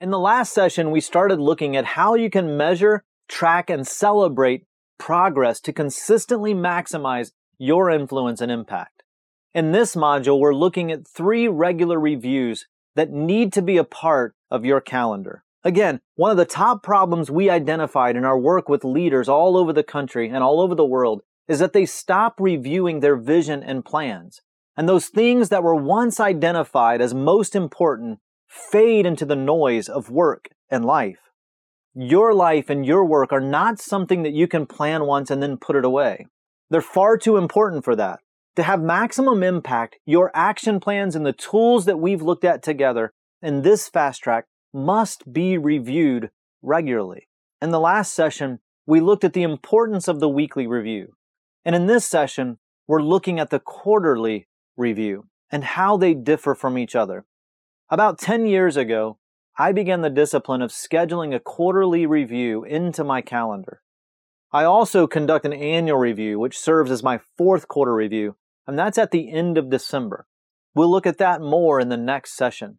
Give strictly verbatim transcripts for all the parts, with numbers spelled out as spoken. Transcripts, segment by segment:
In the last session, we started looking at how you can measure, track, and celebrate progress to consistently maximize your influence and impact. In this module, we're looking at three regular reviews that need to be a part of your calendar. Again, one of the top problems we identified in our work with leaders all over the country and all over the world is that they stop reviewing their vision and plans. And those things that were once identified as most important fade into the noise of work and life. Your life and your work are not something that you can plan once and then put it away. They're far too important for that. To have maximum impact, your action plans and the tools that we've looked at together in this fast track must be reviewed regularly. In the last session, we looked at the importance of the weekly review. And in this session, we're looking at the quarterly review and how they differ from each other. About ten years ago, I began the discipline of scheduling a quarterly review into my calendar. I also conduct an annual review, which serves as my fourth quarter review, and that's at the end of December. We'll look at that more in the next session.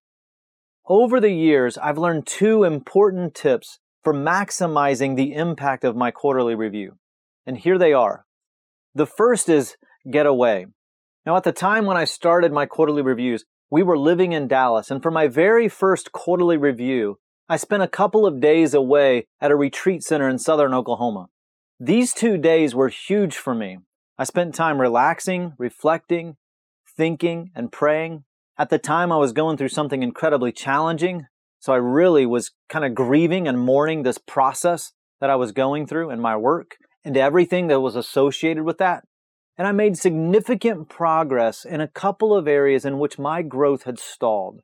Over the years, I've learned two important tips for maximizing the impact of my quarterly review. And here they are. The first is get away. Now, at the time when I started my quarterly reviews, we were living in Dallas, and for my very first quarterly review, I spent a couple of days away at a retreat center in southern Oklahoma. These two days were huge for me. I spent time relaxing, reflecting, thinking, and praying. At the time, I was going through something incredibly challenging, so I really was kind of grieving and mourning this process that I was going through in my work and everything that was associated with that. And I made significant progress in a couple of areas in which my growth had stalled.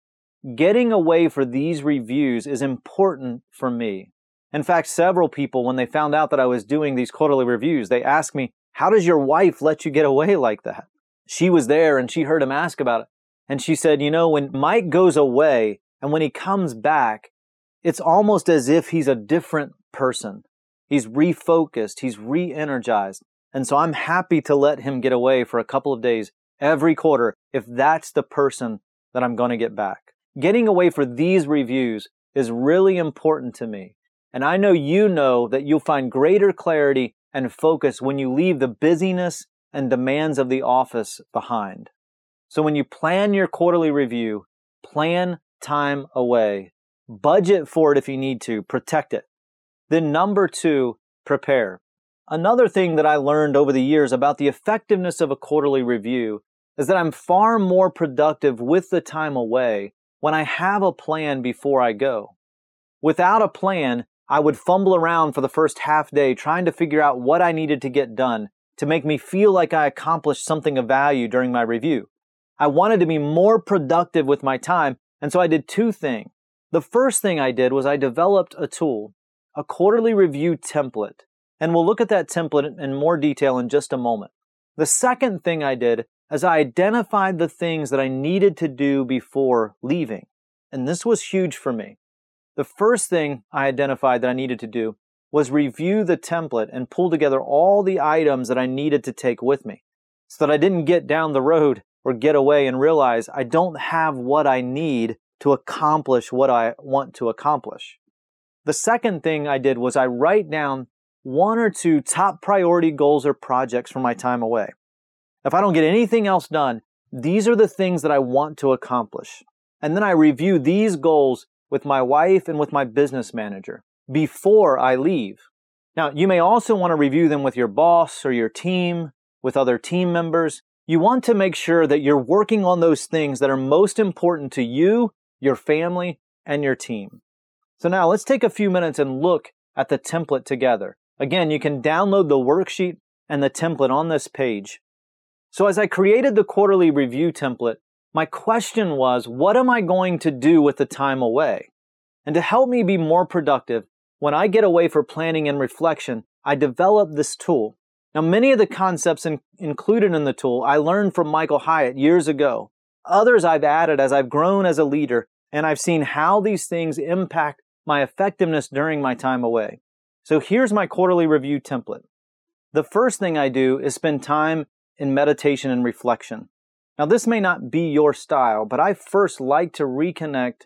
Getting away for these reviews is important for me. In fact, several people, when they found out that I was doing these quarterly reviews, they asked me, "How does your wife let you get away like that?" She was there and she heard him ask about it. And she said, you know, when Mike goes away and when he comes back, it's almost as if he's a different person. He's refocused, he's re-energized. And so I'm happy to let him get away for a couple of days every quarter if that's the person that I'm going to get back. Getting away for these reviews is really important to me. And I know you know that you'll find greater clarity and focus when you leave the busyness and demands of the office behind. So when you plan your quarterly review, plan time away. Budget for it if you need to. Protect it. Then number two, prepare. Another thing that I learned over the years about the effectiveness of a quarterly review is that I'm far more productive with the time away when I have a plan before I go. Without a plan, I would fumble around for the first half day trying to figure out what I needed to get done to make me feel like I accomplished something of value during my review. I wanted to be more productive with my time, and so I did two things. The first thing I did was I developed a tool, a quarterly review template. And we'll look at that template in more detail in just a moment. The second thing I did is I identified the things that I needed to do before leaving. And this was huge for me. The first thing I identified that I needed to do was review the template and pull together all the items that I needed to take with me so that I didn't get down the road or get away and realize I don't have what I need to accomplish what I want to accomplish. The second thing I did was I write down one or two top priority goals or projects for my time away. If I don't get anything else done, these are the things that I want to accomplish. And then I review these goals with my wife and with my business manager before I leave. Now, you may also want to review them with your boss or your team, with other team members. You want to make sure that you're working on those things that are most important to you, your family, and your team. So now let's take a few minutes and look at the template together. Again, you can download the worksheet and the template on this page. So as I created the quarterly review template, my question was, what am I going to do with the time away? And to help me be more productive, when I get away for planning and reflection, I developed this tool. Now, many of the concepts in, included in the tool I learned from Michael Hyatt years ago. Others I've added as I've grown as a leader, and I've seen how these things impact my effectiveness during my time away. So here's my quarterly review template. The first thing I do is spend time in meditation and reflection. Now, this may not be your style, but I first like to reconnect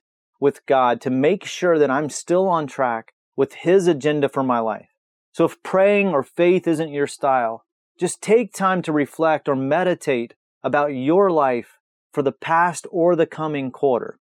with God to make sure that I'm still on track with His agenda for my life. So if praying or faith isn't your style, just take time to reflect or meditate about your life for the past or the coming quarter.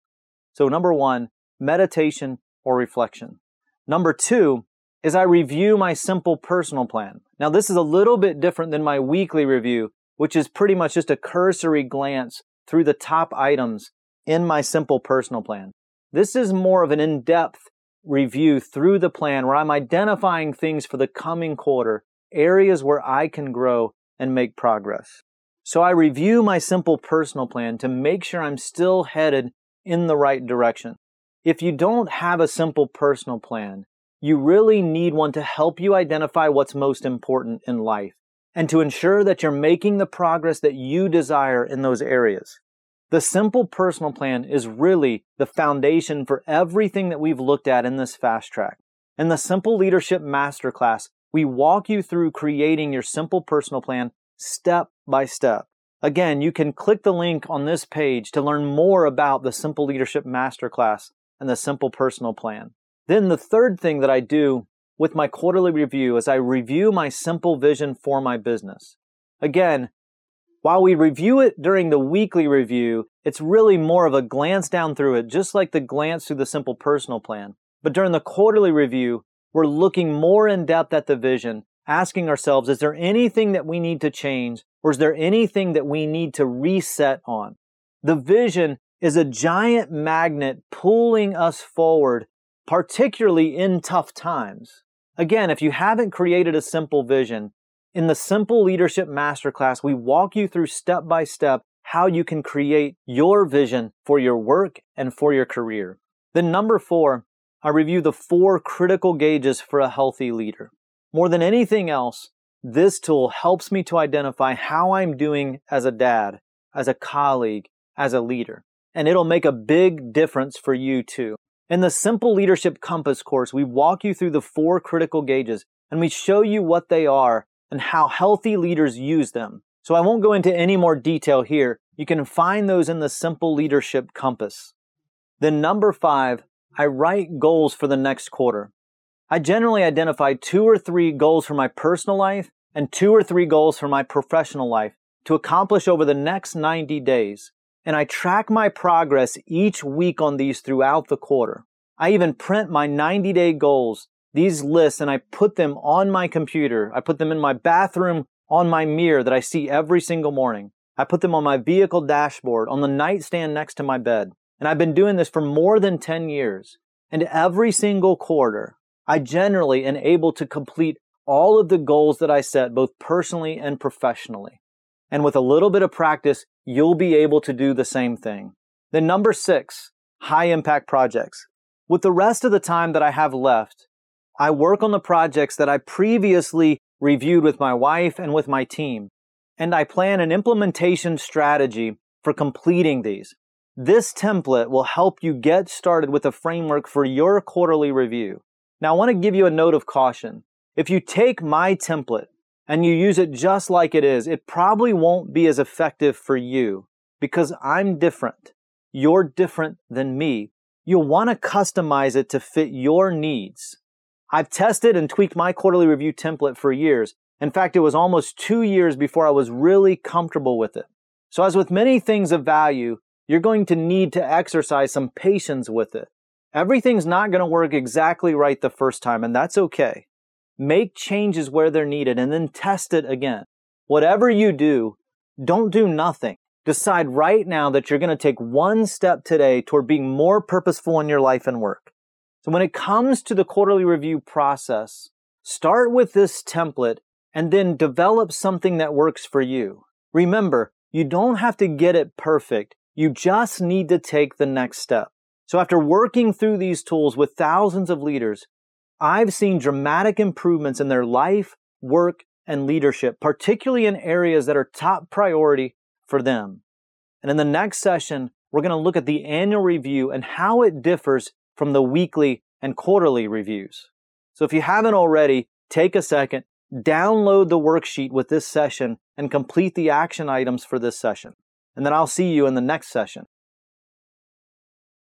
So number one, meditation or reflection. Number two is I review my simple personal plan. Now this is a little bit different than my weekly review, which is pretty much just a cursory glance through the top items in my simple personal plan. This is more of an in-depth review through the plan where I'm identifying things for the coming quarter, areas where I can grow and make progress. So I review my simple personal plan to make sure I'm still headed in the right direction. If you don't have a simple personal plan, you really need one to help you identify what's most important in life and to ensure that you're making the progress that you desire in those areas. The simple personal plan is really the foundation for everything that we've looked at in this fast track. In the Simple Leadership Masterclass, we walk you through creating your simple personal plan step by step. Again, you can click the link on this page to learn more about the Simple Leadership Masterclass and the Simple Personal Plan. Then the third thing that I do with my quarterly review is I review my simple vision for my business. Again, while we review it during the weekly review, it's really more of a glance down through it, just like the glance through the Simple Personal Plan. But during the quarterly review, we're looking more in depth at the vision, asking ourselves, is there anything that we need to change, or is there anything that we need to reset on? The vision is a giant magnet pulling us forward, particularly in tough times. Again, if you haven't created a simple vision, in the Simple Leadership Masterclass, we walk you through step by step how you can create your vision for your work and for your career. Then number four, I review the four critical gauges for a healthy leader. More than anything else, this tool helps me to identify how I'm doing as a dad, as a colleague, as a leader. And it'll make a big difference for you too. In the Simple Leadership Compass course, we walk you through the four critical gauges and we show you what they are and how healthy leaders use them. So I won't go into any more detail here. You can find those in the Simple Leadership Compass. Then number five, I write goals for the next quarter. I generally identify two or three goals for my personal life and two or three goals for my professional life to accomplish over the next ninety days. And I track my progress each week on these throughout the quarter. I even print my ninety-day goals, these lists, and I put them on my computer. I put them in my bathroom on my mirror that I see every single morning. I put them on my vehicle dashboard, on the nightstand next to my bed. And I've been doing this for more than ten years. And every single quarter, I generally am able to complete all of the goals that I set, both personally and professionally. And with a little bit of practice, you'll be able to do the same thing. Then number six, high impact projects. With the rest of the time that I have left, I work on the projects that I previously reviewed with my wife and with my team. And I plan an implementation strategy for completing these. This template will help you get started with a framework for your quarterly review. Now, I want to give you a note of caution. If you take my template and you use it just like it is, it probably won't be as effective for you because I'm different. You're different than me. You'll want to customize it to fit your needs. I've tested and tweaked my quarterly review template for years. In fact, it was almost two years before I was really comfortable with it. So as with many things of value, you're going to need to exercise some patience with it. Everything's not going to work exactly right the first time, and that's okay. Make changes where they're needed and then test it again. Whatever you do, don't do nothing. Decide right now that you're going to take one step today toward being more purposeful in your life and work. So when it comes to the quarterly review process, start with this template and then develop something that works for you. Remember, you don't have to get it perfect. You just need to take the next step. So after working through these tools with thousands of leaders, I've seen dramatic improvements in their life, work, and leadership, particularly in areas that are top priority for them. And in the next session, we're going to look at the annual review and how it differs from the weekly and quarterly reviews. So if you haven't already, take a second, download the worksheet with this session, and complete the action items for this session. And then I'll see you in the next session.